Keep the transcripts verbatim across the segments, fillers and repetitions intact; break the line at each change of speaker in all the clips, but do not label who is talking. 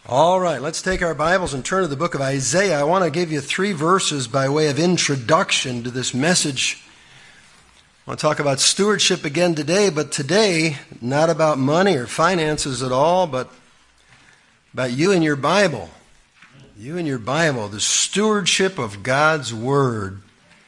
All right, let's take our Bibles and turn to the book of Isaiah. I want to give you three verses by way of introduction to this message. I want to talk about stewardship again today, but today, not about money or finances at all, but about you and your Bible. You and your Bible. The stewardship of God's Word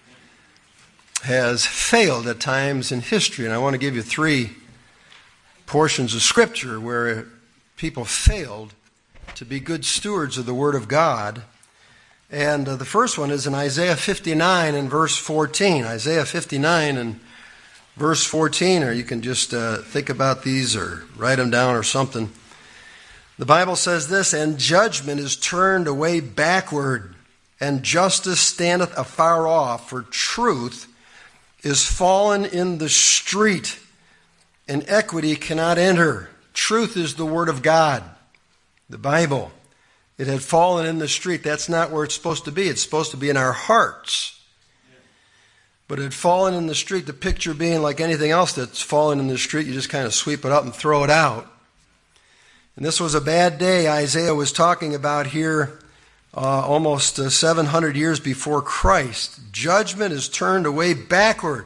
has failed at times in history, and I want to give you three portions of Scripture where people failed to be good stewards of the Word of God. And uh, the first one is in Isaiah fifty-nine and verse fourteen. Isaiah fifty-nine and verse fourteen, or you can just uh, think about these or write them down or something. The Bible says this, "And judgment is turned away backward, and justice standeth afar off, for truth is fallen in the street, and equity cannot enter." Truth is the Word of God. The Bible. It had fallen in the street. That's not where it's supposed to be. It's supposed to be in our hearts. But it had fallen in the street, the picture being like anything else that's fallen in the street, you just kind of sweep it up and throw it out. And this was a bad day Isaiah was talking about here uh, almost uh, seven hundred years before Christ. Judgment is turned away backward.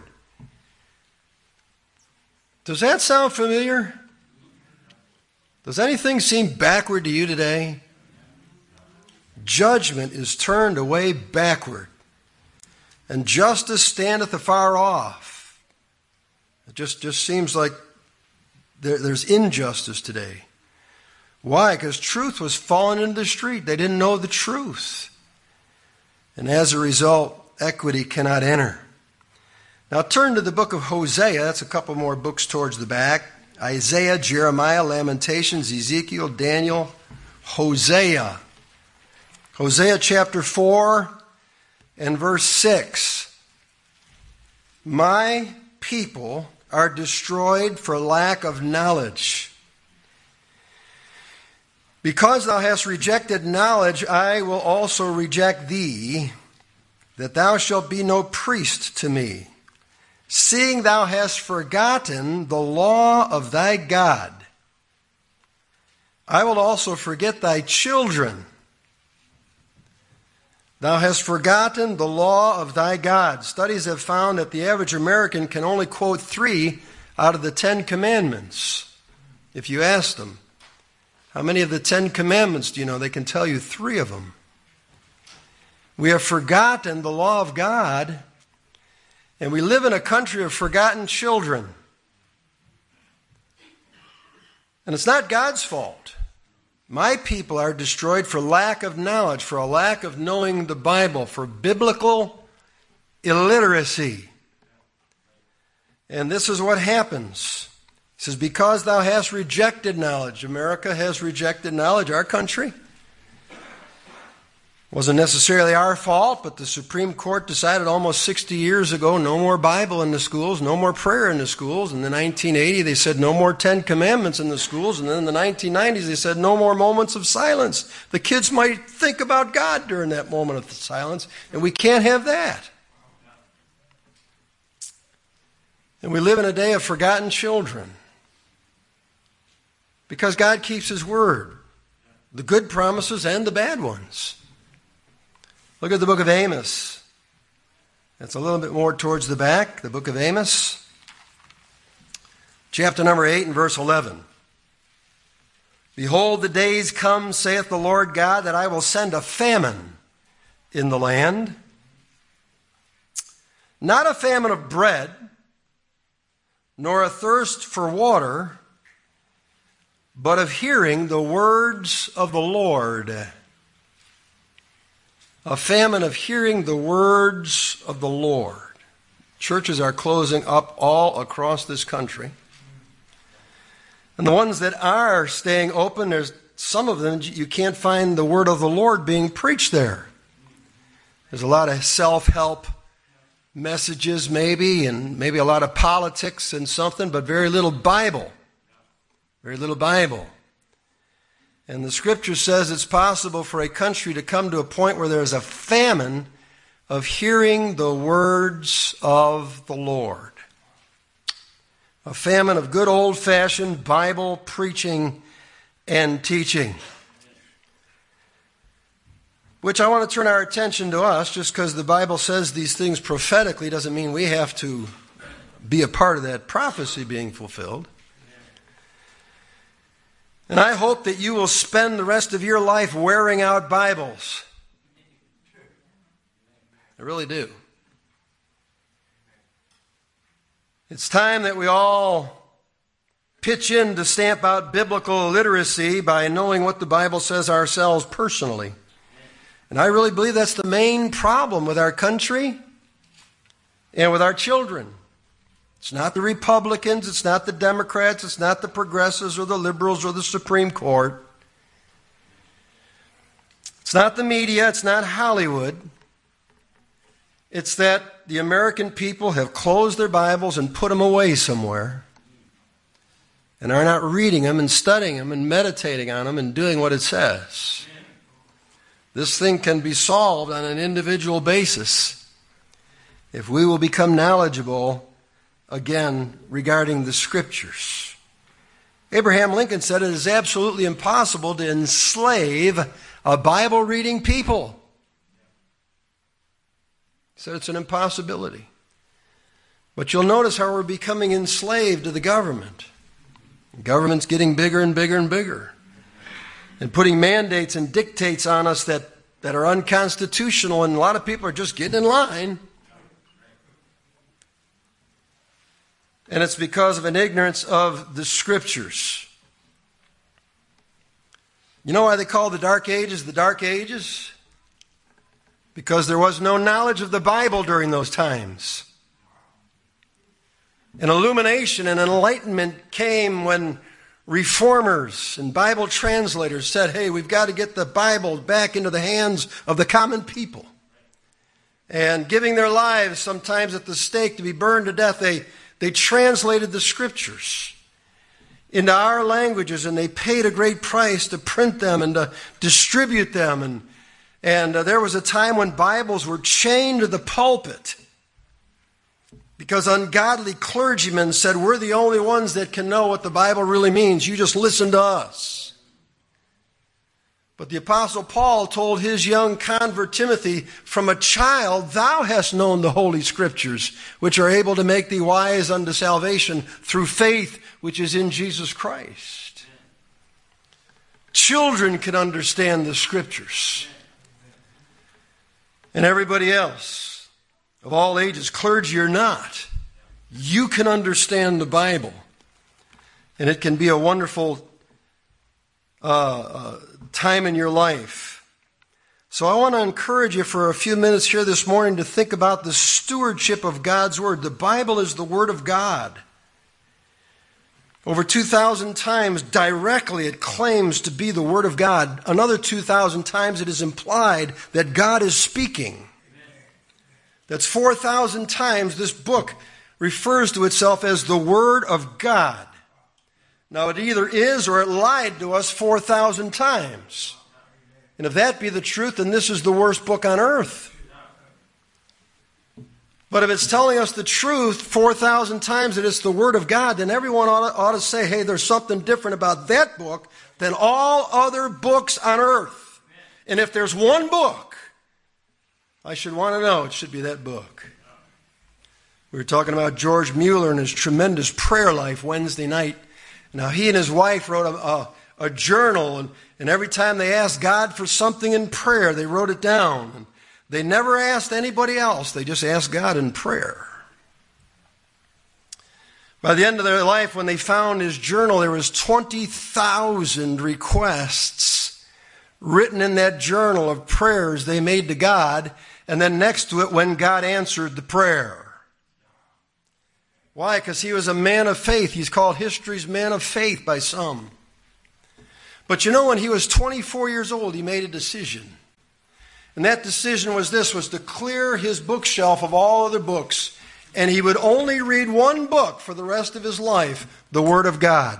Does that sound familiar? Does anything seem backward to you today? Judgment is turned away backward, and justice standeth afar off. It just, just seems like there, there's injustice today. Why? Because truth was falling into the street. They didn't know the truth. And as a result, equity cannot enter. Now turn to the book of Hosea. That's a couple more books towards the back. Isaiah, Jeremiah, Lamentations, Ezekiel, Daniel, Hosea. Hosea chapter four and verse six. "My people are destroyed for lack of knowledge. Because thou hast rejected knowledge, I will also reject thee, that thou shalt be no priest to me. Seeing thou hast forgotten the law of thy God, I will also forget thy children. Thou hast forgotten the law of thy God." Studies have found that the average American can only quote three out of the Ten Commandments. If you ask them, how many of the Ten Commandments do you know? They can tell you three of them. We have forgotten the law of God, and we live in a country of forgotten children. And it's not God's fault. My people are destroyed for lack of knowledge, for a lack of knowing the Bible, for biblical illiteracy. And this is what happens. He says, "Because thou hast rejected knowledge." America has rejected knowledge, our country. Wasn't necessarily our fault, but the Supreme Court decided almost sixty years ago, no more Bible in the schools, no more prayer in the schools. In the nineteen eighty, they said no more Ten Commandments in the schools. And then in the nineteen nineties, they said no more moments of silence. The kids might think about God during that moment of silence, and we can't have that. And we live in a day of forgotten children, because God keeps His word, the good promises and the bad ones. Look at the book of Amos. That's a little bit more towards the back, the book of Amos. Chapter number eight and verse eleven. "Behold, the days come, saith the Lord God, that I will send a famine in the land. Not a famine of bread, nor a thirst for water, but of hearing the words of the Lord." A famine of hearing the words of the Lord. Churches are closing up all across this country. And the ones that are staying open, there's some of them, you can't find the word of the Lord being preached there. There's a lot of self-help messages maybe, and maybe a lot of politics and something, but very little Bible. Very little Bible. And the Scripture says it's possible for a country to come to a point where there is a famine of hearing the words of the Lord. A famine of good old-fashioned Bible preaching and teaching. which I want to turn our attention to us. Just because the Bible says these things prophetically doesn't mean we have to be a part of that prophecy being fulfilled. And I hope that you will spend the rest of your life wearing out Bibles. I really do. It's time that we all pitch in to stamp out biblical literacy by knowing what the Bible says ourselves personally. And I really believe that's the main problem with our country and with our children. It's not the Republicans, it's not the Democrats, it's not the progressives or the liberals or the Supreme Court. It's not the media, it's not Hollywood. It's that the American people have closed their Bibles and put them away somewhere and are not reading them and studying them and meditating on them and doing what it says. This thing can be solved on an individual basis if we will become knowledgeable again regarding the Scriptures. Abraham Lincoln said it is absolutely impossible to enslave a Bible-reading people. He said it's an impossibility. But you'll notice how we're becoming enslaved to the government. The government's getting bigger and bigger and bigger, and putting mandates and dictates on us that, that are unconstitutional, and a lot of people are just getting in line. And it's because of an ignorance of the Scriptures. You know why they call the Dark Ages the Dark Ages? Because there was no knowledge of the Bible during those times. An illumination and enlightenment came when reformers and Bible translators said, hey, we've got to get the Bible back into the hands of the common people. And giving their lives sometimes at the stake to be burned to death, they, they translated the Scriptures into our languages, and they paid a great price to print them and to distribute them. And, and uh, there was a time when Bibles were chained to the pulpit because ungodly clergymen said, we're the only ones that can know what the Bible really means. You just listen to us. But the Apostle Paul told his young convert Timothy, from a child thou hast known the Holy Scriptures, which are able to make thee wise unto salvation through faith which is in Jesus Christ. Children can understand the Scriptures. And everybody else, of all ages, clergy or not, you can understand the Bible. And it can be a wonderful uh, uh, time in your life. So I want to encourage you for a few minutes here this morning to think about the stewardship of God's Word. The Bible is the Word of God. Over two thousand times directly it claims to be the Word of God. Another two thousand times it is implied that God is speaking. That's four thousand times this book refers to itself as the Word of God. Now it either is or it lied to us four thousand times. And if that be the truth, then this is the worst book on earth. But if it's telling us the truth four thousand times that it's the Word of God, then everyone ought to, ought to say, hey, there's something different about that book than all other books on earth. And if there's one book, I should want to know it should be that book. We were talking about George Mueller and his tremendous prayer life Wednesday night. Now, he and his wife wrote a, a, a journal, and, and every time they asked God for something in prayer, they wrote it down. And they never asked anybody else. They just asked God in prayer. By the end of their life, when they found his journal, there was twenty thousand requests written in that journal of prayers they made to God, and then next to it, when God answered the prayer. Why? Because he was a man of faith. He's called history's man of faith by some. But you know, when he was twenty-four years old, he made a decision. And that decision was this, was to clear his bookshelf of all other books. And he would only read one book for the rest of his life, the Word of God.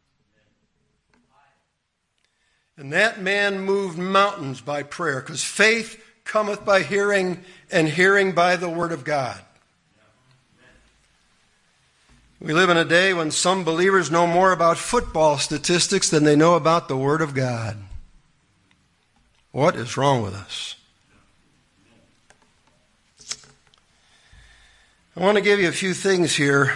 And that man moved mountains by prayer, because faith cometh by hearing, and hearing by the Word of God. We live in a day when some believers know more about football statistics than they know about the Word of God. What is wrong with us? I want to give you a few things here.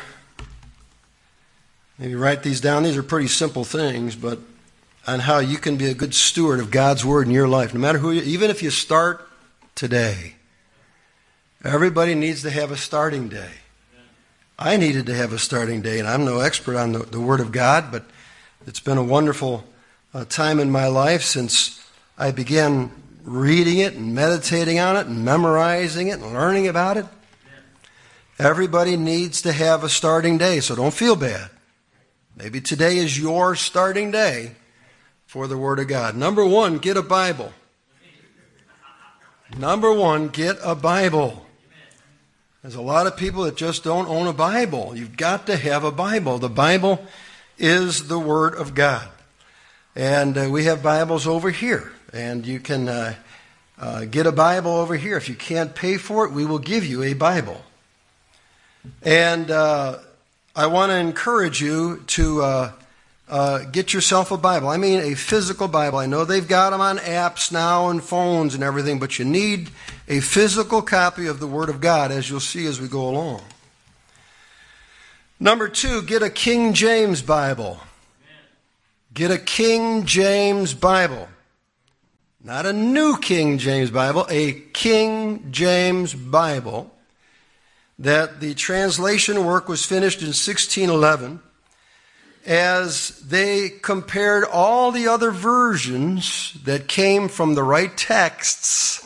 Maybe write these down. These are pretty simple things, but on how you can be a good steward of God's Word in your life, no matter who you, even if you start today. Everybody needs to have a starting day. I needed to have a starting day, and I'm no expert on the, the Word of God, but it's been a wonderful uh, time in my life since I began reading it and meditating on it and memorizing it and learning about it. Everybody needs to have a starting day, so don't feel bad. Maybe today is your starting day for the Word of God. Number one, get a Bible. Number one, get a Bible. There's a lot of people that just don't own a Bible. You've got to have a Bible. The Bible is the Word of God. And uh, we have Bibles over here. And you can uh, uh, get a Bible over here. If you can't pay for it, we will give you a Bible. And uh, I want to encourage you to uh, uh, get yourself a Bible. I mean a physical Bible. I know they've got them on apps now and phones and everything, but you need a physical copy of the Word of God, as you'll see as we go along. Number two, get a King James Bible. Get a King James Bible. Not a New King James Bible, a King James Bible. That the translation work was finished in sixteen eleven. As they compared all the other versions that came from the right texts.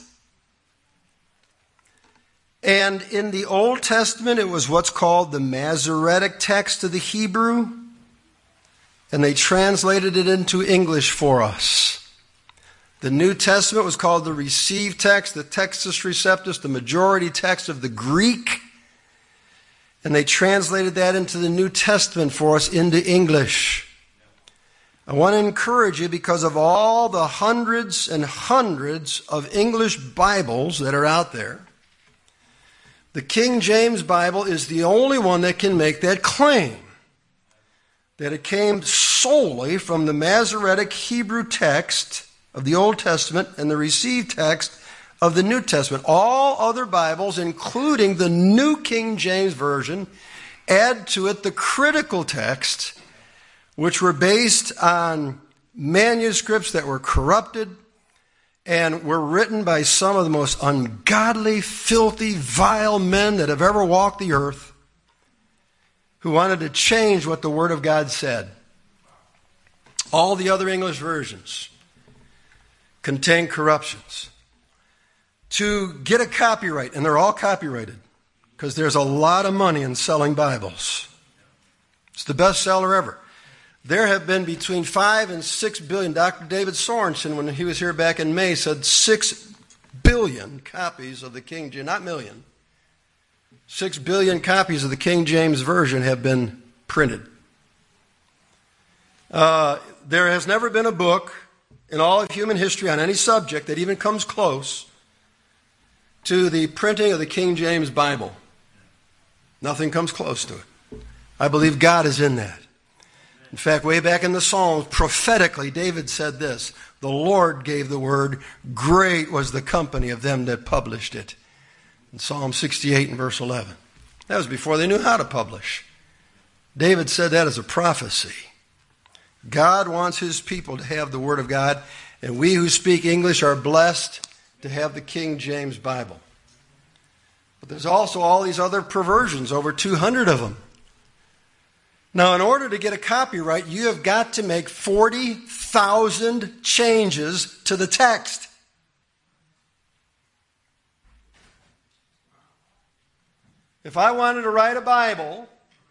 And in the Old Testament, it was what's called the Masoretic text of the Hebrew. And they translated it into English for us. The New Testament was called the Received text, the Textus Receptus, the majority text of the Greek. And they translated that into the New Testament for us into English. I want to encourage you, because of all the hundreds and hundreds of English Bibles that are out there, the King James Bible is the only one that can make that claim, that it came solely from the Masoretic Hebrew text of the Old Testament and the Received text of the New Testament. All other Bibles, including the New King James Version, add to it the critical text, which were based on manuscripts that were corrupted and were written by some of the most ungodly, filthy, vile men that have ever walked the earth, who wanted to change what the Word of God said. All the other English versions contain corruptions. To get a copyright, and they're all copyrighted, because there's a lot of money in selling Bibles. It's the best seller ever. There have been between five and six billion. Doctor David Sorensen, when he was here back in May, said six billion copies of the King James, not million. Six billion copies of the King James Version have been printed. Uh, there has never been a book in all of human history on any subject that even comes close to the printing of the King James Bible. Nothing comes close to it. I believe God is in that. In fact, way back in the Psalms, prophetically, David said this: the Lord gave the word, great was the company of them that published it. In Psalm sixty-eight and verse eleven. That was before they knew how to publish. David said that as a prophecy. God wants his people to have the Word of God, and we who speak English are blessed to have the King James Bible. But there's also all these other perversions, over two hundred of them. Now, in order to get a copyright, you have got to make forty thousand changes to the text. If I wanted to write a Bible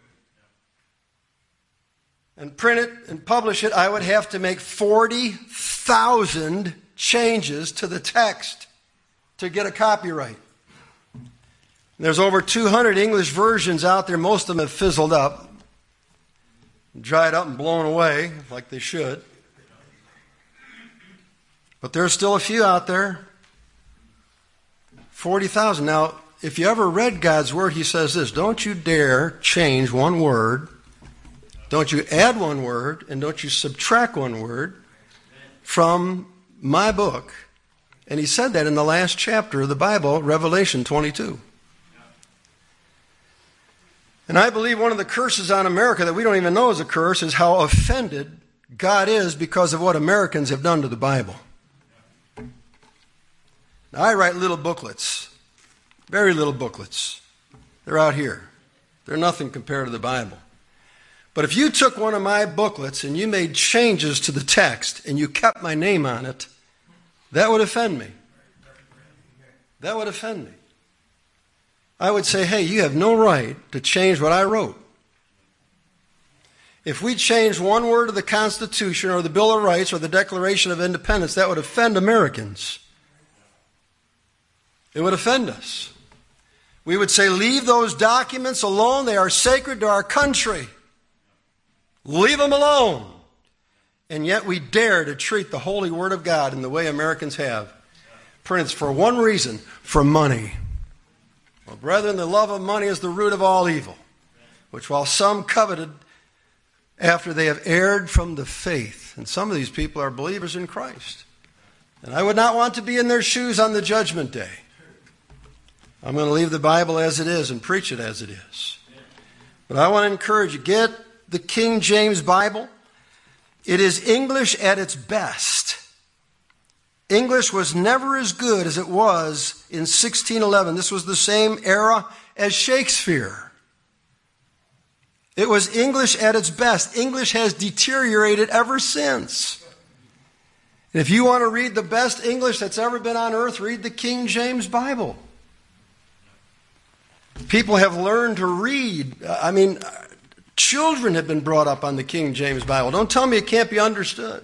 and print it and publish it, I would have to make forty thousand changes to the text to get a copyright. There's over two hundred English versions out there. Most of them have fizzled up, dried up and blown away like they should. But there's still a few out there. forty thousand. Now, if you ever read God's Word, He says this: don't you dare change one word. Don't you add one word, and don't you subtract one word from my book. And He said that in the last chapter of the Bible, Revelation twenty-two. And I believe one of the curses on America that we don't even know is a curse is how offended God is because of what Americans have done to the Bible. Now, I write little booklets, very little booklets. They're out here. They're nothing compared to the Bible. But if you took one of my booklets and you made changes to the text and you kept my name on it, that would offend me. That would offend me. I would say, hey, you have no right to change what I wrote. If we changed one word of the Constitution or the Bill of Rights or the Declaration of Independence, that would offend Americans. It would offend us. We would say, leave those documents alone. They are sacred to our country. Leave them alone. And yet we dare to treat the holy Word of God in the way Americans have. Friends, for one reason, for money. Well, brethren, the love of money is the root of all evil, which while some coveted after they have erred from the faith. And some of these people are believers in Christ. And I would not want to be in their shoes on the judgment day. I'm going to leave the Bible as it is and preach it as it is. But I want to encourage you, get the King James Bible. It is English at its best. English was never as good as it was in sixteen eleven. This was the same era as Shakespeare. It was English at its best. English has deteriorated ever since. And if you want to read the best English that's ever been on earth, read the King James Bible. People have learned to read. I mean, children have been brought up on the King James Bible. Don't tell me it can't be understood.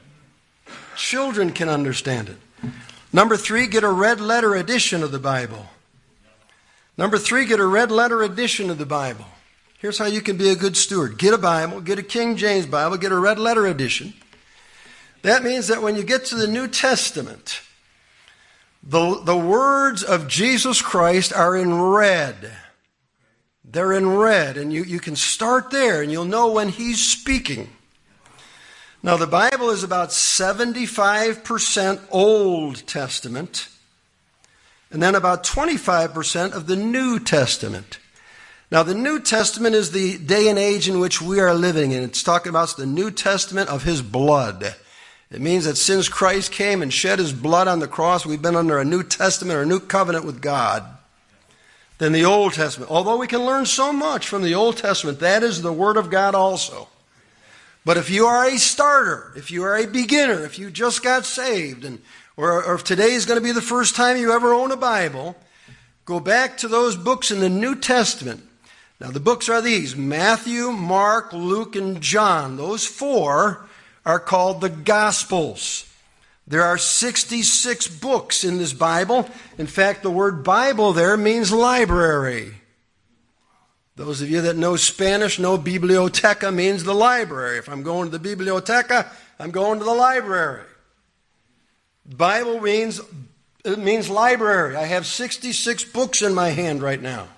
Children can understand it. Number three, get a red letter edition of the Bible. Number three, get a red letter edition of the Bible. Here's how you can be a good steward. Get a Bible, get a King James Bible, get a red letter edition. That means that when you get to the New Testament, the, the words of Jesus Christ are in red. They're in red, and you, you can start there, and you'll know when he's speaking. Now, the Bible is about seventy-five percent Old Testament, and then about twenty-five percent of the New Testament. Now, the New Testament is the day and age in which we are living in. It's talking about the New Testament of his blood. It means that since Christ came and shed his blood on the cross, we've been under a New Testament or a new covenant with God than the Old Testament. Although we can learn so much from the Old Testament, that is the Word of God also. But if you are a starter, if you are a beginner, if you just got saved, and or, or if today is going to be the first time you ever own a Bible, go back to those books in the New Testament. Now the books are these: Matthew, Mark, Luke, and John. Those four are called the Gospels. There are sixty-six books in this Bible. In fact, the word Bible there means library. Those of you that know Spanish know biblioteca means the library. If I'm going to the biblioteca, I'm going to the library. Bible means, it means library. I have sixty-six books in my hand right now.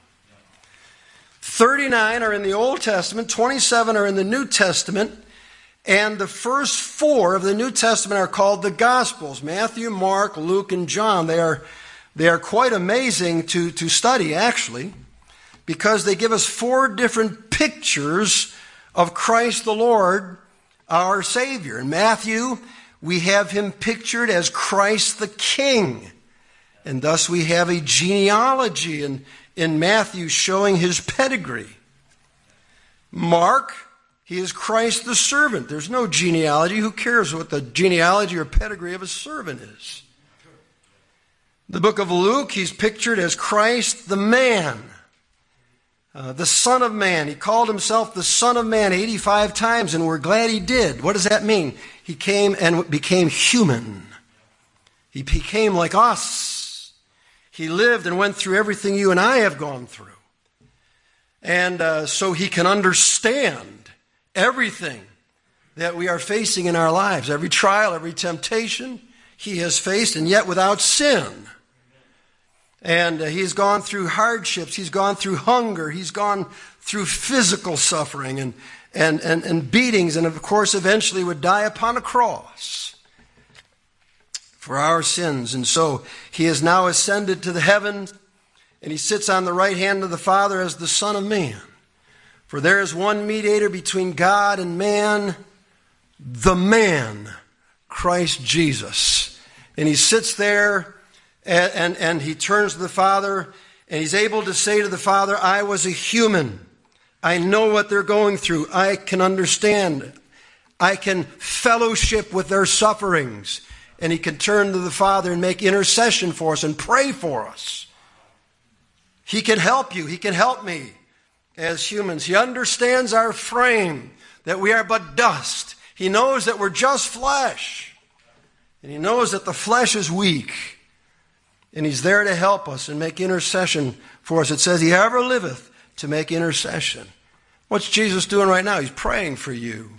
thirty-nine are in the Old Testament, twenty-seven are in the New Testament, and the first four of the New Testament are called the Gospels: Matthew, Mark, Luke, and John. They are, they are quite amazing to, to study, actually, because they give us four different pictures of Christ the Lord, our Savior. In Matthew, we have him pictured as Christ the King. And thus we have a genealogy in, in Matthew showing his pedigree. Mark, he is Christ the servant. There's no genealogy. Who cares what the genealogy or pedigree of a servant is? The book of Luke, he's pictured as Christ the man. Uh, the Son of Man. He called himself the Son of Man eighty-five times, and we're glad he did. What does that mean? He came and became human. He became like us. He lived and went through everything you and I have gone through. And uh, so he can understand everything that we are facing in our lives. Every trial, every temptation he has faced, and yet without sin. And uh, he's gone through hardships. He's gone through hunger. He's gone through physical suffering and, and, and, and beatings. And, of course, eventually would die upon a cross for our sins. And so he has now ascended to the heavens, and he sits on the right hand of the Father as the Son of Man. For there is one mediator between God and man, the man, Christ Jesus. And he sits there and, and, and he turns to the Father and he's able to say to the Father, I was a human. I know what they're going through. I can understand. I can fellowship with their sufferings. And he can turn to the Father and make intercession for us and pray for us. He can help you. He can help me as humans. He understands our frame, that we are but dust. He knows that we're just flesh. And he knows that the flesh is weak. And he's there to help us and make intercession for us. It says, he ever liveth to make intercession. What's Jesus doing right now? He's praying for you.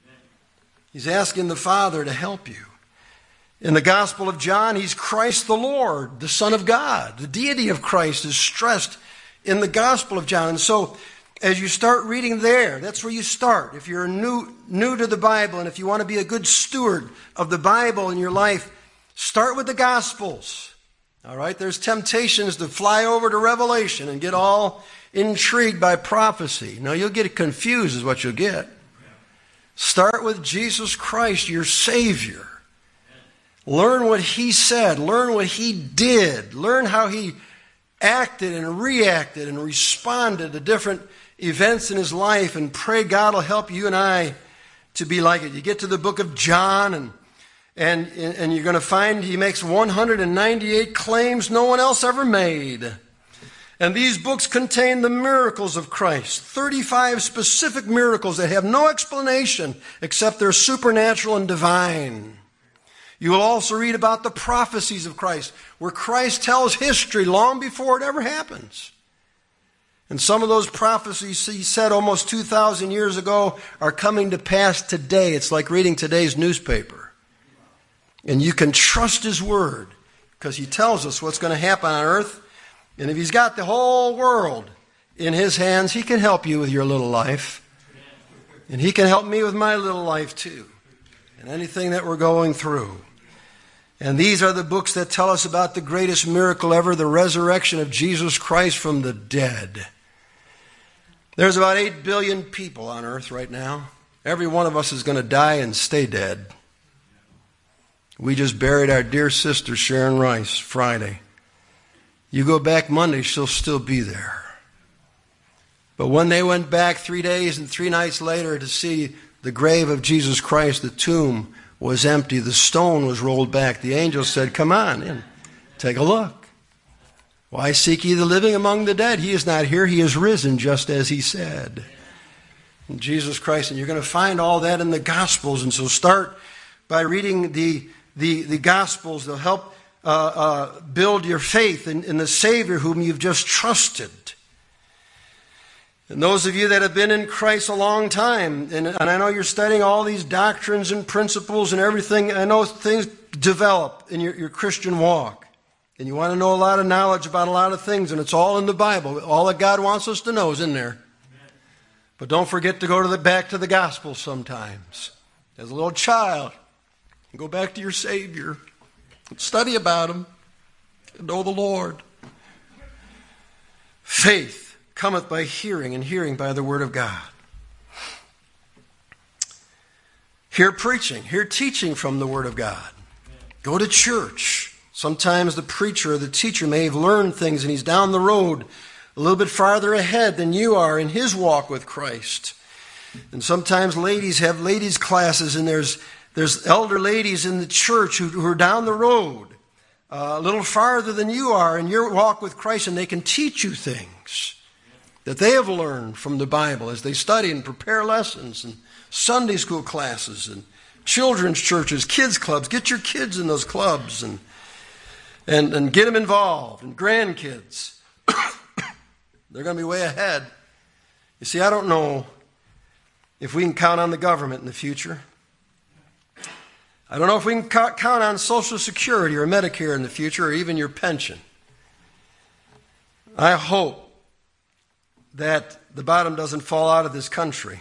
He's asking the Father to help you. In the Gospel of John, he's Christ the Lord, the Son of God. The deity of Christ is stressed in the Gospel of John. And so, as you start reading there, that's where you start. If you're new, new to the Bible and if you want to be a good steward of the Bible in your life, start with the Gospels. All right? There's temptations to fly over to Revelation and get all intrigued by prophecy. No, you'll get confused is what you'll get. Start with Jesus Christ, your Savior. Learn what he said. Learn what he did. Learn how he acted and reacted and responded to different events in his life, and pray God will help you and I to be like it. You get to the book of John, and and and you're going to find he makes one hundred ninety-eight claims no one else ever made. And these books contain the miracles of Christ, thirty-five specific miracles that have no explanation except they're supernatural and divine. You will also read about the prophecies of Christ, where Christ tells history long before it ever happens. And some of those prophecies he said almost two thousand years ago are coming to pass today. It's like reading today's newspaper. And you can trust his word because he tells us what's going to happen on earth. And if he's got the whole world in his hands, he can help you with your little life. And he can help me with my little life too. And anything that we're going through. And these are the books that tell us about the greatest miracle ever, the resurrection of Jesus Christ from the dead. There's about eight billion people on earth right now. Every one of us is going to die and stay dead. We just buried our dear sister Sharon Rice Friday. You go back Monday, she'll still be there. But when they went back three days and three nights later to see the grave of Jesus Christ, the tomb was empty. The stone was rolled back. The angel said, come on in, take a look. Why seek ye the living among the dead? He is not here. He is risen just as he said. And Jesus Christ. And you're going to find all that in the Gospels. And so start by reading the, the, the Gospels. They'll help uh, uh, build your faith in, in the Savior whom you've just trusted. And those of you that have been in Christ a long time, and, and I know you're studying all these doctrines and principles and everything, I know things develop in your, your Christian walk. And you want to know a lot of knowledge about a lot of things, and it's all in the Bible. All that God wants us to know is in there. Amen. But don't forget to go to the back to the gospel sometimes. As a little child, go back to your Savior. Study about him. And know the Lord. Faith cometh by hearing, and hearing by the word of God. Hear preaching, hear teaching from the word of God. Go to church. Sometimes the preacher or the teacher may have learned things and he's down the road a little bit farther ahead than you are in his walk with Christ. And sometimes ladies have ladies' classes, and there's there's elder ladies in the church who, who are down the road uh, a little farther than you are in your walk with Christ, and they can teach you things that they have learned from the Bible as they study and prepare lessons and Sunday school classes and children's churches, kids clubs. Get your kids in those clubs and And, and get them involved, and grandkids. They're going to be way ahead. You see, I don't know if we can count on the government in the future. I don't know if we can ca- count on Social Security or Medicare in the future, or even your pension. I hope that the bottom doesn't fall out of this country.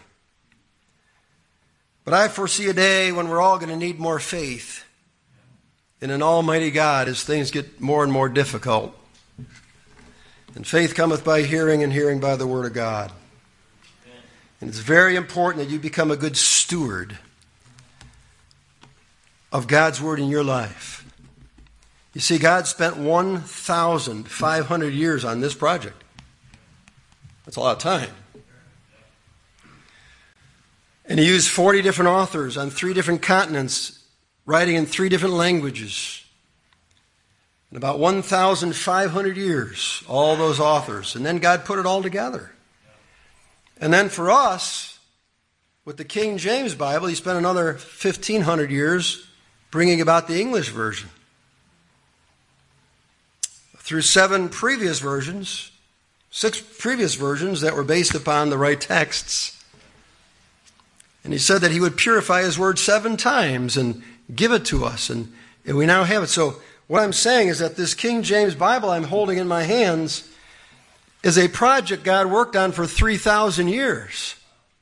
But I foresee a day when we're all going to need more faith in an almighty God as things get more and more difficult. And faith cometh by hearing, and hearing by the word of God. And it's very important that you become a good steward of God's Word in your life. You see, God spent one thousand five hundred years on this project. That's a lot of time. And He used forty different authors on three different continents, writing in three different languages. In about one thousand five hundred years, all those authors. And then God put it all together. And then for us, with the King James Bible, He spent another fifteen hundred years bringing about the English version. Through seven previous versions, six previous versions that were based upon the right texts. And He said that He would purify His Word seven times and give it to us. And, and we now have it. So what I'm saying is that this King James Bible I'm holding in my hands is a project God worked on for three thousand years.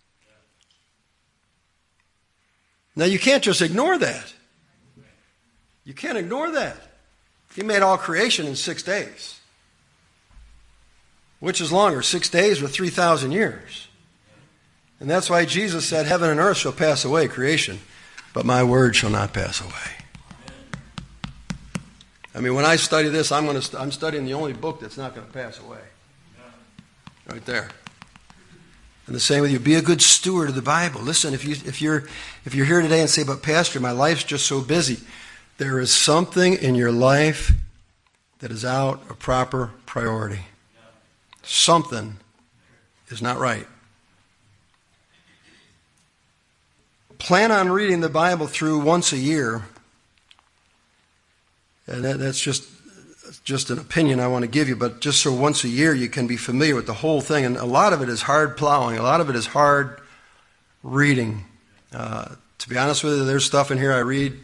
Now you can't just ignore that. You can't ignore that. He made all creation in six days. Which is longer, six days or three thousand years? And that's why Jesus said, heaven and earth shall pass away, creation, but my word shall not pass away. I mean, when I study this, I'm going to st- I'm studying the only book that's not going to pass away. Right there. And the same with you. Be a good steward of the Bible. Listen, if you if you're if you're here today and say, but Pastor, my life's just so busy, there is something in your life that is out of proper priority. Something is not right. Plan on reading the Bible through once a year. And that, that's just just an opinion I want to give you, but just so once a year you can be familiar with the whole thing. And a lot of it is hard plowing. A lot of it is hard reading. Uh, to be honest with you, there's stuff in here I read,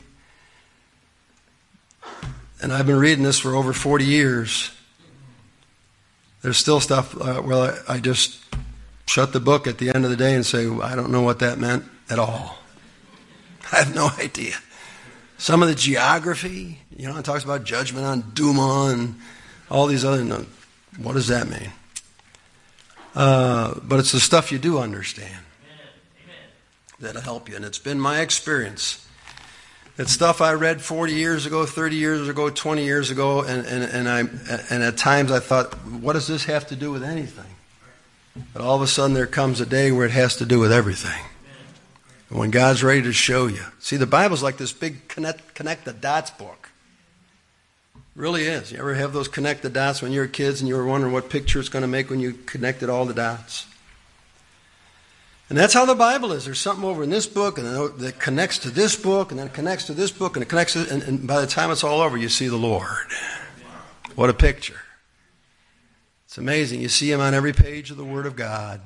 and I've been reading this for over forty years. There's still stuff uh, where I, I just shut the book at the end of the day and say, I don't know what that meant at all. I have no idea. Some of the geography, you know, it talks about judgment on Duma and all these other, no, what does that mean? Uh, but it's the stuff you do understand that'll help you. And it's been my experience that stuff I read forty years ago, thirty years ago, twenty years ago, and, and, and, I, and at times I thought, what does this have to do with anything? But all of a sudden there comes a day where it has to do with everything. When God's ready to show you. See, the Bible's like this big connect, connect the dots book. It really is. You ever have those connect the dots when you were kids and you were wondering what picture it's going to make when you connected all the dots? And that's how the Bible is. There's something over in this book and that connects to this book and then it connects to this book and it connects to, and, and by the time it's all over, you see the Lord. What a picture. It's amazing. You see Him on every page of the Word of God.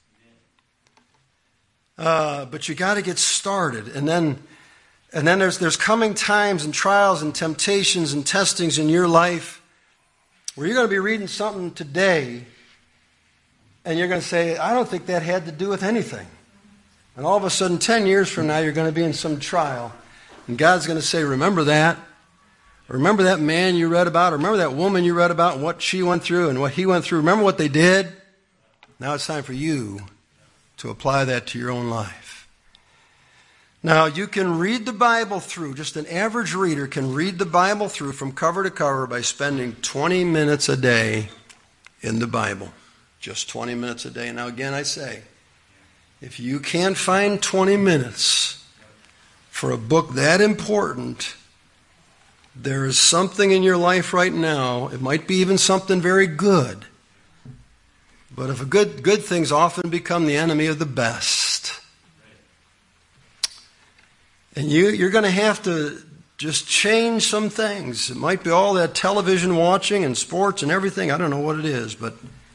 Uh, but you got to get started, and then, and then there's there's coming times and trials and temptations and testings in your life where you're going to be reading something today, and you're going to say, "I don't think that had to do with anything," and all of a sudden, ten years from now, you're going to be in some trial, and God's going to say, "Remember that? Remember that man you read about? Or remember that woman you read about and what she went through and what he went through? Remember what they did? Now it's time for you to apply that to your own life." Now, you can read the Bible through, just an average reader can read the Bible through from cover to cover by spending twenty minutes a day in the Bible. Just twenty minutes a day. Now, again, I say, if you can't find twenty minutes for a book that important, there is something in your life right now, it might be even something very good. But if a good good things often become the enemy of the best. And you, you're going to have to just change some things. It might be all that television watching and sports and everything. I don't know what it is, but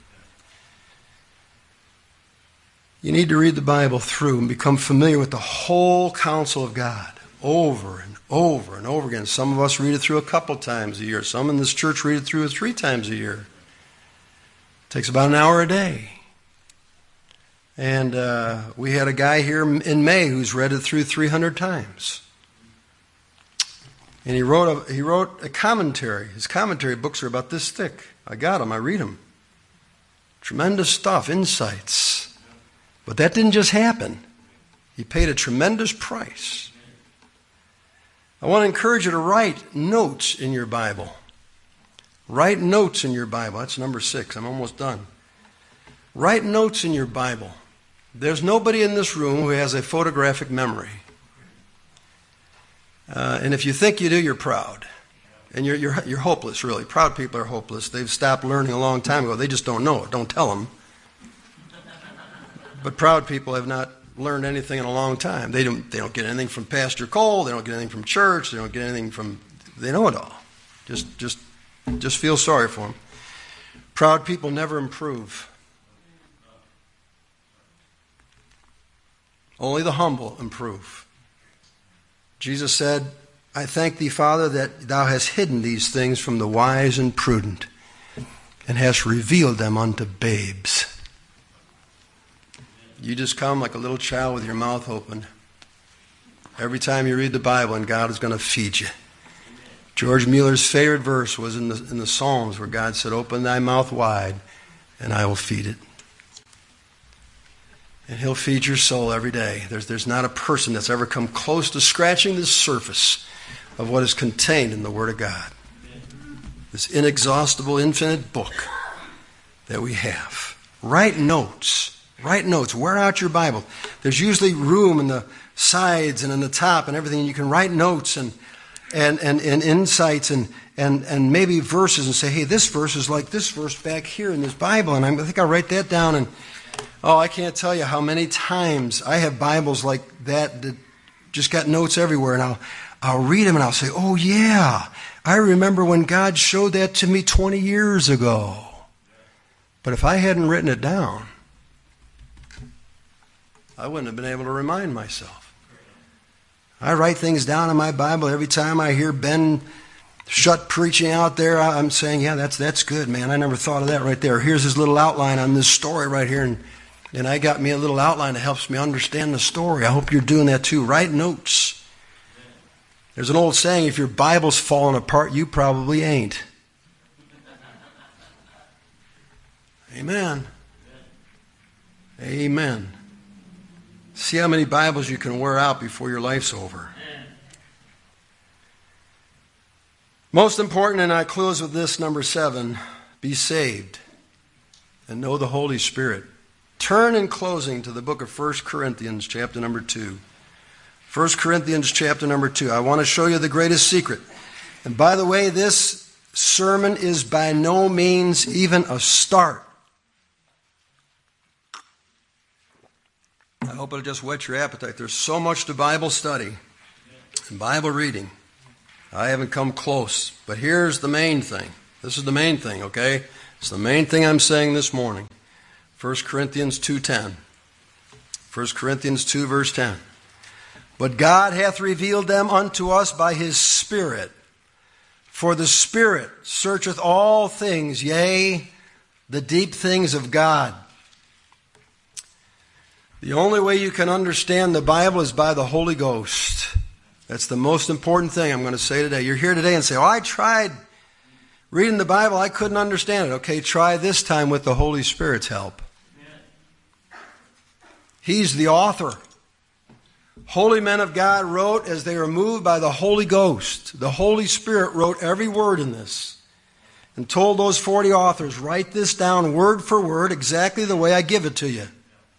you need to read the Bible through and become familiar with the whole counsel of God over and over and over again. Some of us read it through a couple times a year. Some in this church read it through three times a year. It takes about an hour a day. And uh, we had a guy here in May who's read it through three hundred times. And he wrote a, he wrote a commentary. His commentary books are about this thick. I got them. I read them. Tremendous stuff, insights. But that didn't just happen. He paid a tremendous price. I want to encourage you to write notes in your Bible. Write notes in your Bible. That's number six. I'm almost done. Write notes in your Bible. There's nobody in this room who has a photographic memory. Uh, and if you think you do, you're proud. And you're, you're, you're hopeless, really. Proud people are hopeless. They've stopped learning a long time ago. They just don't know it. Don't tell them. But proud people have not learned anything in a long time. They don't, they don't get anything from Pastor Cole. They don't get anything from church. They don't get anything from... They know it all. Just, just, just feel sorry for them. Proud people never improve. Only the humble improve. Jesus said, I thank thee, Father, that thou hast hidden these things from the wise and prudent, and hast revealed them unto babes. You just come like a little child with your mouth open every time you read the Bible, and God is going to feed you. George Mueller's favorite verse was in the, in the Psalms, where God said, open thy mouth wide, and I will feed it. And he'll feed your soul every day. There's, there's not a person that's ever come close to scratching the surface of what is contained in the Word of God. This inexhaustible, infinite book that we have. Write notes. Write notes. Wear out your Bible. There's usually room in the sides and in the top and everything. You can write notes and and, and, and insights and, and, and maybe verses and say, hey, this verse is like this verse back here in this Bible. And I think I'll write that down. And oh, I can't tell you how many times I have Bibles like that that just got notes everywhere. And I'll, I'll read them and I'll say, oh, yeah, I remember when God showed that to me twenty years ago. But if I hadn't written it down, I wouldn't have been able to remind myself. I write things down in my Bible every time I hear Ben Shutt preaching out there. I'm saying, yeah, that's that's good, man. I never thought of that right there. Here's his little outline on this story right here. And, and I got me a little outline that helps me understand the story. I hope you're doing that too. Write notes. There's an old saying, if your Bible's falling apart, you probably ain't. Amen. Amen. See how many Bibles you can wear out before your life's over. Most important, and I close with this, number seven, be saved and know the Holy Spirit. Turn in closing to the book of First Corinthians, chapter number two. First Corinthians, chapter number two. I want to show you the greatest secret. And by the way, this sermon is by no means even a start. I hope it'll just whet your appetite. There's so much to Bible study and Bible reading. I haven't come close. But here's the main thing. This is the main thing, okay? It's the main thing I'm saying this morning. First Corinthians two ten. First Corinthians two, verse ten. But God hath revealed them unto us by his Spirit. For the Spirit searcheth all things, yea, the deep things of God. The only way you can understand the Bible is by the Holy Ghost. That's the most important thing I'm going to say today. You're here today and say, oh, I tried reading the Bible. I couldn't understand it. Okay, try this time with the Holy Spirit's help. He's the author. Holy men of God wrote as they were moved by the Holy Ghost. The Holy Spirit wrote every word in this and told those forty authors, write this down word for word exactly the way I give it to you.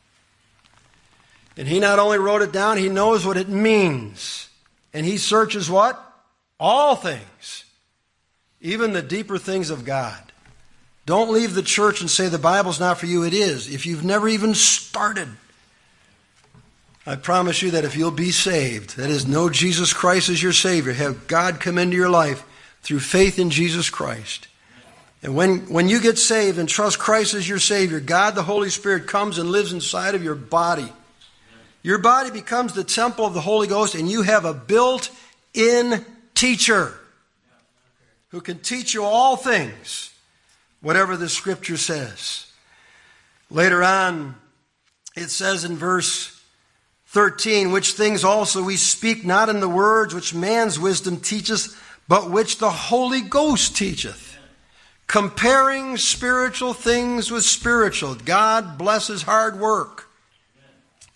And he not only wrote it down, he knows what it means. And he searches what? All things. Even the deeper things of God. Don't leave the church and say the Bible's not for you. It is. If you've never even started. I promise you that if you'll be saved, that is, know Jesus Christ as your Savior, have God come into your life through faith in Jesus Christ. And when, when you get saved and trust Christ as your Savior, God the Holy Spirit comes and lives inside of your body. Your body becomes the temple of the Holy Ghost, and you have a built-in teacher who can teach you all things, whatever the Scripture says. Later on, it says in verse thirteen, which things also we speak not in the words which man's wisdom teacheth, but which the Holy Ghost teacheth, comparing spiritual things with spiritual. God blesses hard work.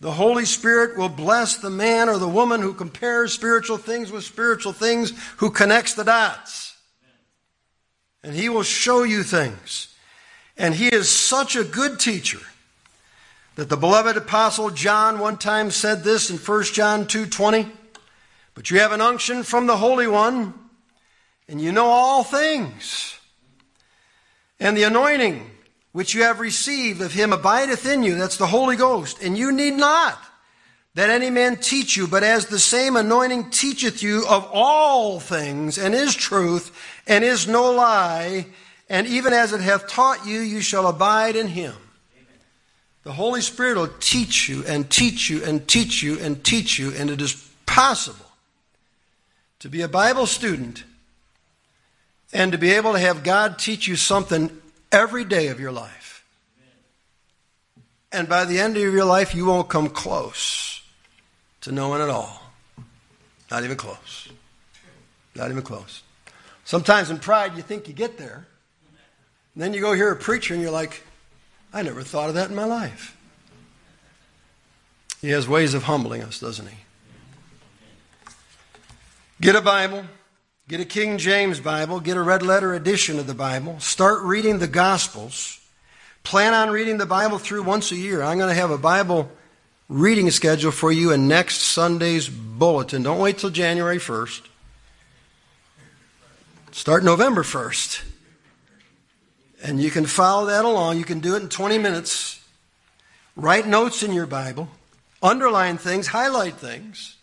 The Holy Spirit will bless the man or the woman who compares spiritual things with spiritual things, who connects the dots. And He will show you things. And He is such a good teacher that the beloved Apostle John one time said this in First John two twenty, "But you have an unction from the Holy One, and you know all things. And the anointing which you have received of Him abideth in you," that's the Holy Ghost, "and you need not that any man teach you, but as the same anointing teacheth you of all things, and is truth, and is no lie, and even as it hath taught you, you shall abide in Him." The Holy Spirit will teach you and teach you and teach you and teach you, and it is possible to be a Bible student and to be able to have God teach you something every day of your life. And by the end of your life, you won't come close to knowing it all. Not even close. Not even close. Sometimes in pride, you think you get there. And then you go hear a preacher and you're like, I never thought of that in my life. He has ways of humbling us, doesn't He? Get a Bible. Get a King James Bible. Get a red letter edition of the Bible. Start reading the Gospels. Plan on reading the Bible through once a year. I'm going to have a Bible reading schedule for you in next Sunday's bulletin. Don't wait till January first. Start November first. And you can follow that along. You can do it in twenty minutes. Write notes in your Bible. Underline things. Highlight things.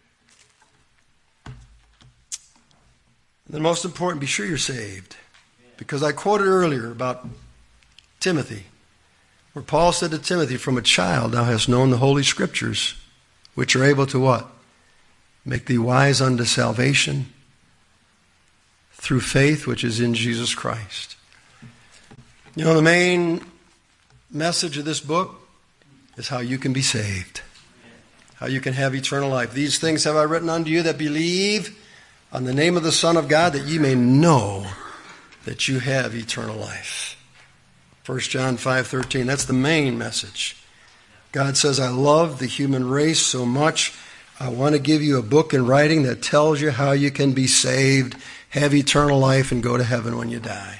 And then most important, be sure you're saved. Because I quoted earlier about Timothy, where Paul said to Timothy, "From a child thou hast known the Holy Scriptures, which are able to" what? "Make thee wise unto salvation through faith which is in Jesus Christ." You know, the main message of this book is how you can be saved. How you can have eternal life. "These things have I written unto you that believe on the name of the Son of God, that ye may know that you have eternal life." First John five thirteen, that's the main message. God says, I love the human race so much, I want to give you a book in writing that tells you how you can be saved, have eternal life, and go to heaven when you die.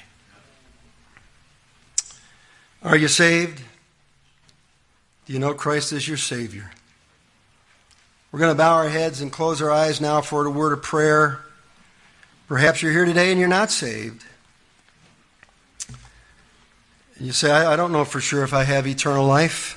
Are you saved? Do you know Christ is your Savior? We're going to bow our heads and close our eyes now for a word of prayer. Perhaps you're here today and you're not saved. And you say, I, I don't know for sure if I have eternal life.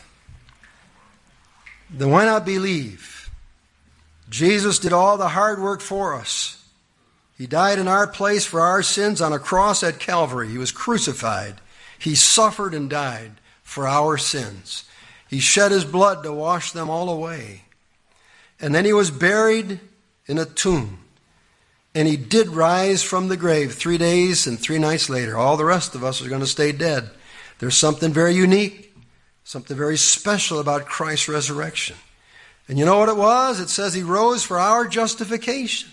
Then why not believe? Jesus did all the hard work for us. He died in our place for our sins on a cross at Calvary. He was crucified. He suffered and died for our sins. He shed His blood to wash them all away. And then He was buried in a tomb. And He did rise from the grave three days and three nights later. All the rest of us are going to stay dead. There's something very unique, something very special about Christ's resurrection. And you know what it was? It says He rose for our justification.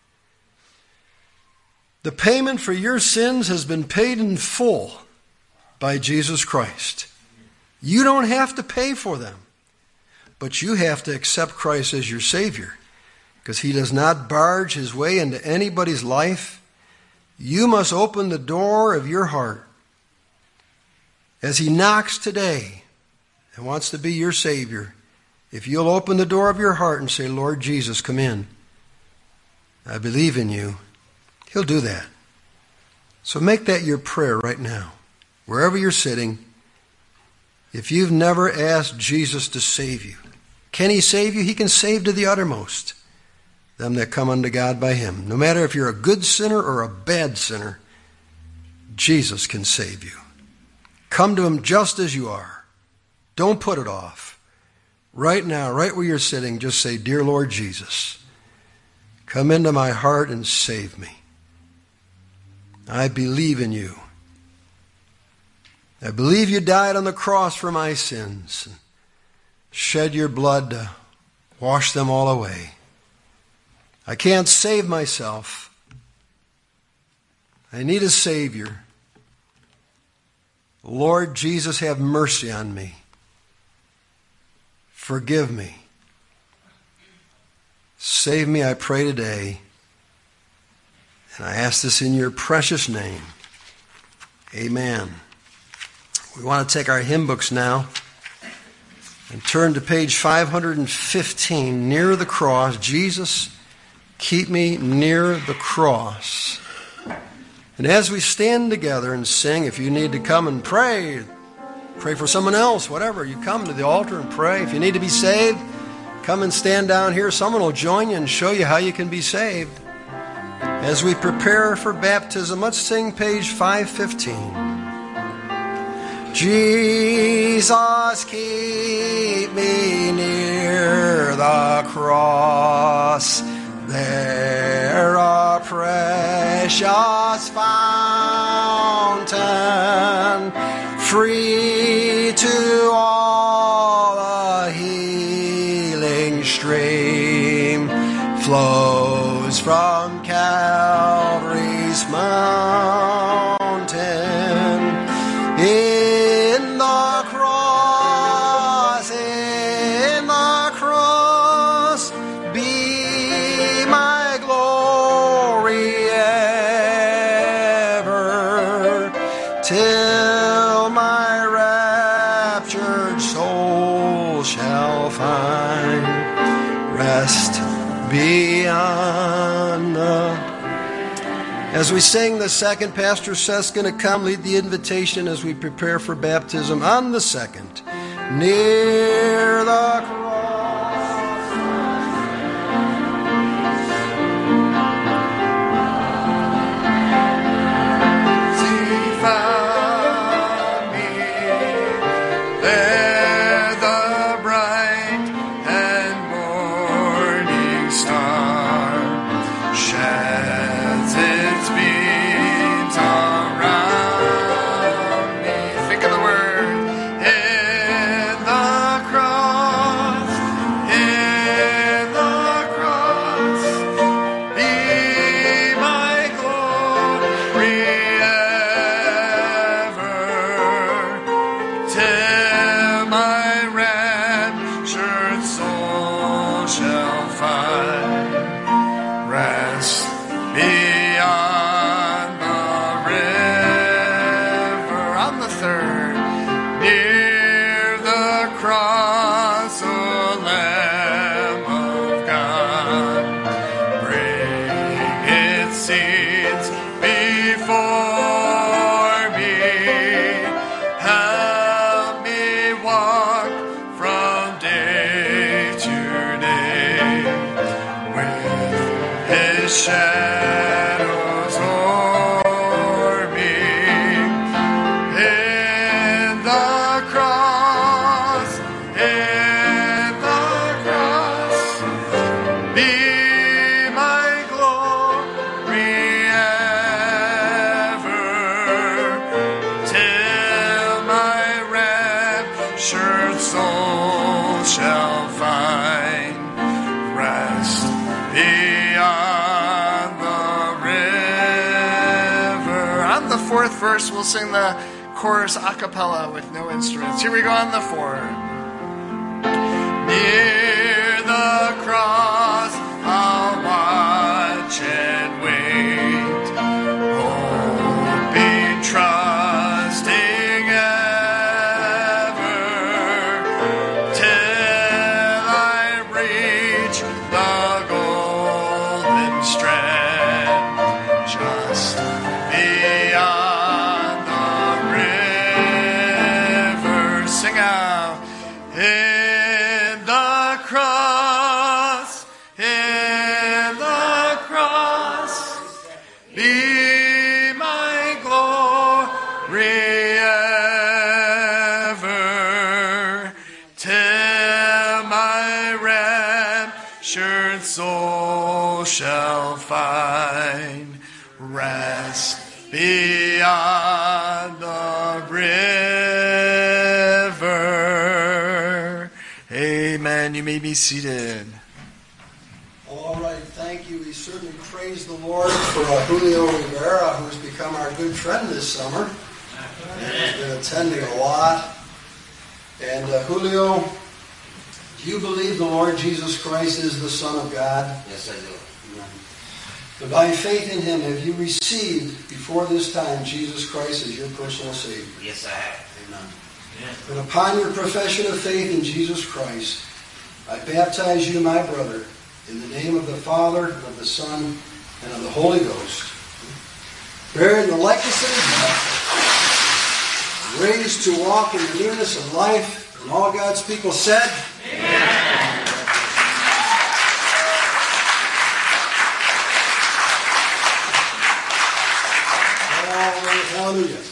The payment for your sins has been paid in full by Jesus Christ. You don't have to pay for them, but you have to accept Christ as your Savior, because He does not barge His way into anybody's life. You must open the door of your heart as He knocks today and wants to be your Savior. If you'll open the door of your heart and say, Lord Jesus, come in. I believe in you. He'll do that. So make that your prayer right now. Wherever you're sitting, if you've never asked Jesus to save you, can He save you? He can save to the uttermost them that come unto God by Him. No matter if you're a good sinner or a bad sinner, Jesus can save you. Come to Him just as you are. Don't put it off. Right now, right where you're sitting, just say, Dear Lord Jesus, come into my heart and save me. I believe in you. I believe you died on the cross for my sins and shed your blood to wash them all away. I can't save myself. I need a Savior. Lord Jesus, have mercy on me. forgive me. Save me, I pray today. And I ask this in your precious name. Amen. We want to take our hymn books now and turn to page five hundred fifteen, Near the Cross. Jesus, keep me near the cross. And as we stand together and sing, if you need to come and pray, pray for someone else, whatever, you come to the altar and pray. If you need to be saved, come and stand down here. Someone will join you and show you how you can be saved. As we prepare for baptism, let's sing page five fifteen. Jesus, keep me near the cross. There a precious fountain, free to all, a healing stream flows from Calvary's mountain. In the cross, in the cross, be my glory ever, till my raptured soul shall find rest beyond the... As we sing the second, Pastor Seth's going to come lead the invitation as we prepare for baptism on the second. Near the cross.
See, found me there, the bright and morning star sheds its beams around me. Think of the word. In the cross, in the cross, be my glory ever, till my raptured soul shall find rest beyond the river. On the third, near the cross, O Lamb of God, bring its seeds before me. Help me walk from day to day with His shadows o'er me. In the cross, in the cross, be my glory ever, till my raptured soul shall find rest beyond the river. On the fourth verse, we'll sing the chorus a cappella with no instruments. Here we go on the four. Near the cross, I'll watch and wait, hoping, trusting ever, till I reach the golden strand, just beyond the river. Sing out. In the cross, in the cross, be my glory ever, till my raptured soul shall find rest beyond the river. Amen. You may be seated.
All right, thank you. We certainly praise the Lord for uh, Julio Rivera, who's become our good friend this summer. He's been attending a lot. And uh, Julio, Do you believe the Lord Jesus Christ is the Son of God?
Yes, I do.
Amen. But by faith in Him, have you received before this time Jesus Christ as your personal Savior?
Yes, I have.
Amen.
Yeah.
And upon your profession of faith in Jesus Christ, I baptize you, my brother, in the name of the Father, and of the Son, and of the Holy Ghost, buried in the likeness of His death, raised to walk in the newness of life, and all God's people said, Amen. Hallelujah.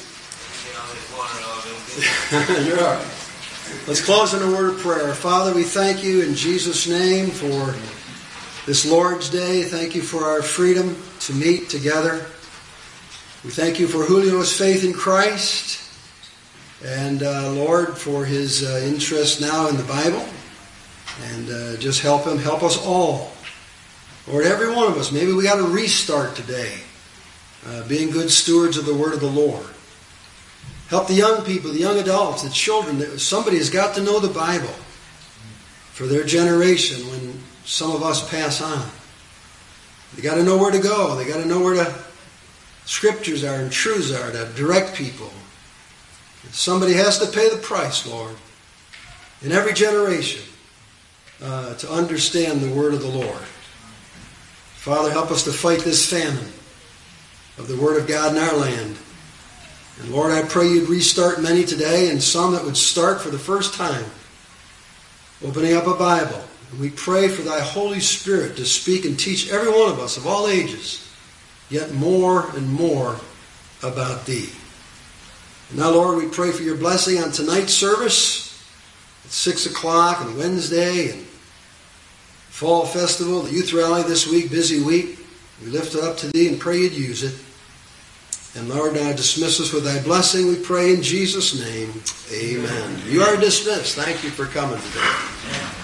You're all right. Let's close in a word of prayer. Father, we thank you in Jesus' name for this Lord's Day. Thank you for our freedom to meet together. We thank you for Julio's faith in Christ. And, uh, Lord, for his uh, interest now in the Bible. And uh, just help him. Help us all. Lord, every one of us, maybe we got to restart today. Uh, being good stewards of the Word of the Lord. Help the young people, the young adults, the children. Somebody has got to know the Bible for their generation when some of us pass on. They got to know where to go. They got to know where the Scriptures are and truths are to direct people. Somebody has to pay the price, Lord, in every generation uh, to understand the Word of the Lord. Father, help us to fight this famine of the Word of God in our land. And Lord, I pray you'd restart many today and some that would start for the first time opening up a Bible. And we pray for thy Holy Spirit to speak and teach every one of us of all ages yet more and more about thee. And now, Lord, we pray for your blessing on tonight's service at six o'clock on Wednesday and Fall Festival, the Youth Rally this week, busy week. We lift it up to thee and pray you'd use it. And Lord, now dismiss us with thy blessing, we pray in Jesus' name. Amen. You are dismissed. Thank you for coming today.